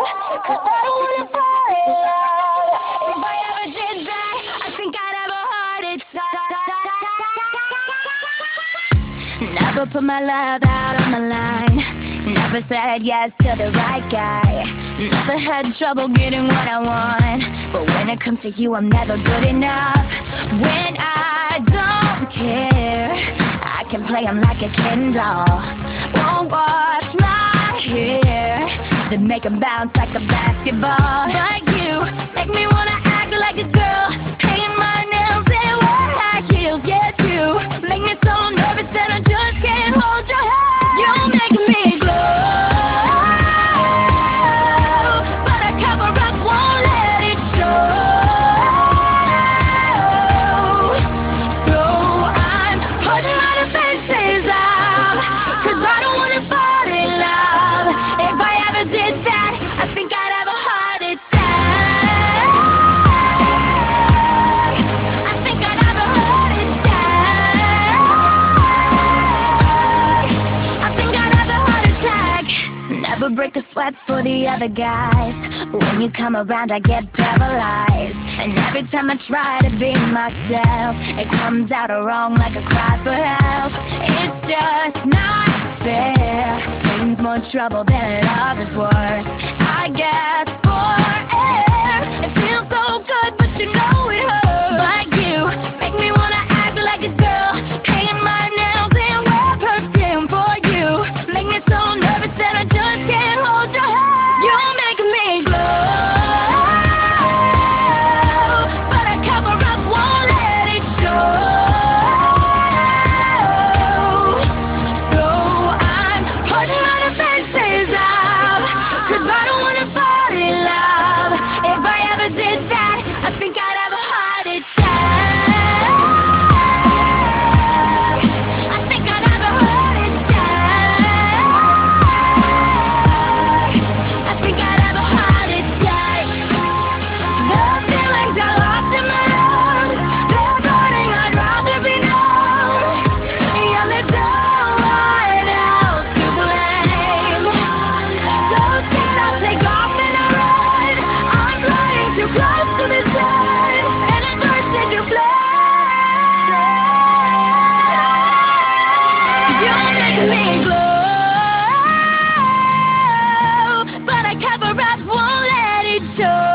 'cause I don't wanna fall in love. If I ever did that, I think I'd have a heart attack. Never put my love out on the line. Never said yes to the right guy. Never had trouble getting what I want. But when it comes to you, I'm never good enough. When I don't care, I can play 'em like a Ken doll. Won't wash my hair, then make 'em bounce like a basketball. But you make me wanna act like a girl, paint my nails and wear high heels. Yeah, you make me so nervous that I just can't hold your hand. You're making me glow, but I cover up, won't let it show. So I'm putting my defenses up, 'cause I don't wanna fall in love. If I ever did that, I think I'd have a heart attack. I think I'd have a heart attack. I think I'd have a heart attack. Never break a sweat for the other guys. When you come around, I get paralyzed. And every time I try to be myself, it comes out wrong like a cry for help. It's just not fair. Pain's more trouble than love is worth. I guess for air, it feels so good, but you know it hurts. But you make me wanna act like a girl, paint my nails and wear perfume. For you make me so nervous that I just can't hold your hand. You're making me glow, but I cover up, won't let it show. So I'm putting my defenses up, 'cause I don't wanna fall in love. If I ever did that, I think I'd have a heart attack. I think I'd have a heart attack. I think I'd have a heart attack. The feelings I lost in my lungs, they're burning, I'd rather be numb. Yeah, there's no one else to blame. So scared I'll take off and I run. I'm flying too close to the sun, and it bursts into flames. You're making me glow, but I cover up, won't let it show.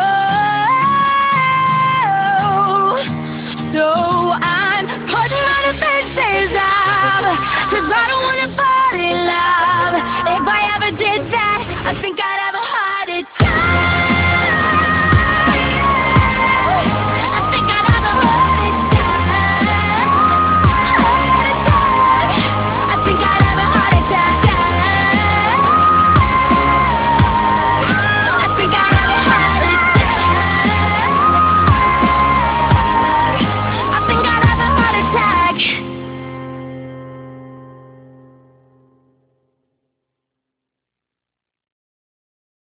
So I'm putting my defenses up, 'cause I don't wanna fall in love. If I ever did that, I think I'd